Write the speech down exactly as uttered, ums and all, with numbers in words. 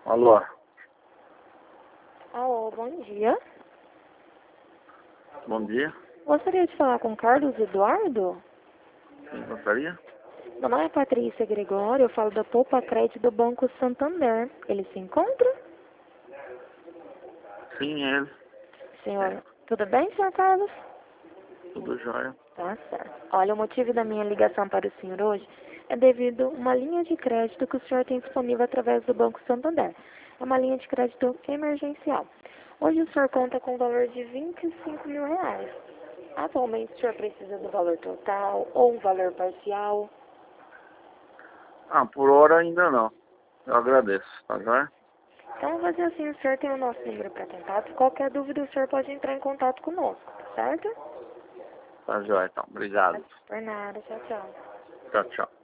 Alô? Alô, bom dia. Bom dia. Gostaria de falar com Carlos Eduardo? Quem gostaria? Meu nome é Patrícia Gregório, eu falo da Poupa Crédito do Banco Santander. Ele se encontra? Sim, ele. Senhor, tudo bem, senhor Carlos? Tudo jóia. Tá certo. Olha, o motivo da minha ligação para o senhor hoje é devido a uma linha de crédito que o senhor tem disponível através do Banco Santander. É uma linha de crédito emergencial. Hoje o senhor conta com o valor de vinte e cinco mil reais. Atualmente o senhor precisa do valor total ou um valor parcial? Ah, por hora ainda não. Eu agradeço, tá jóia? Então, vou fazer assim, o senhor tem o nosso número para contato. Qualquer dúvida, o senhor pode entrar em contato conosco, tá certo? Tá jóia, então. Obrigado. Por nada, tchau, tchau. Tchau, tchau.